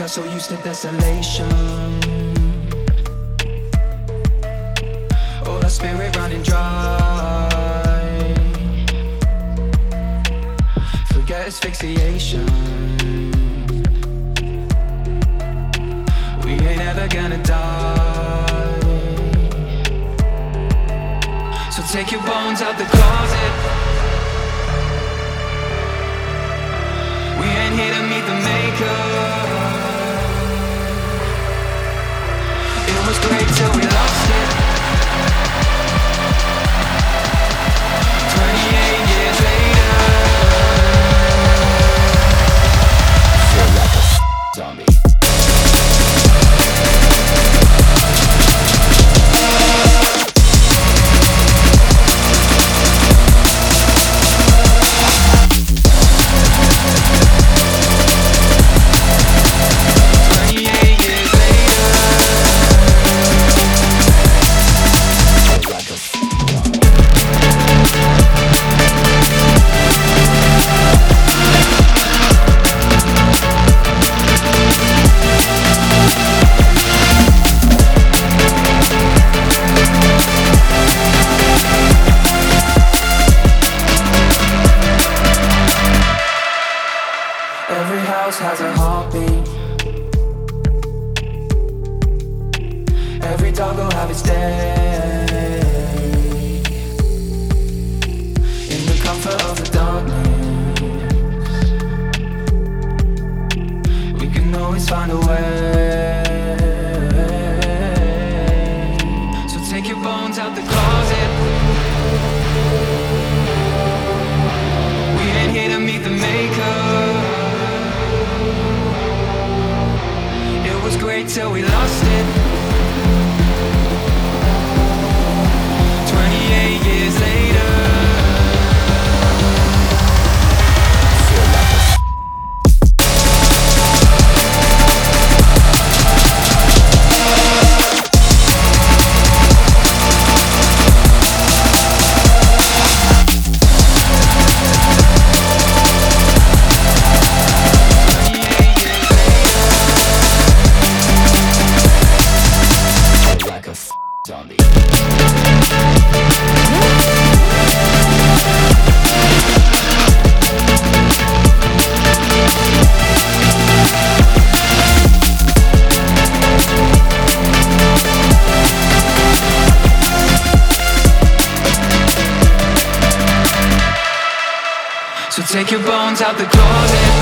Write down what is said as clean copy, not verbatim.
got so used to desolation. All our spirit running dry. Forget asphyxiation. We ain't ever gonna die. So take your bones out the closet. We ain't here to meet the maker. It was great till we lost it. 28 years later. Feel like a zombie. Every house has a heartbeat. Every dog will have its day. In the comfort of the darkness, we can always find a way. So take your bones out the closet. We ain't here to meet the maker. It was great till we lost it. 28 years later. Feel like a zombie. So take your bones out the closet.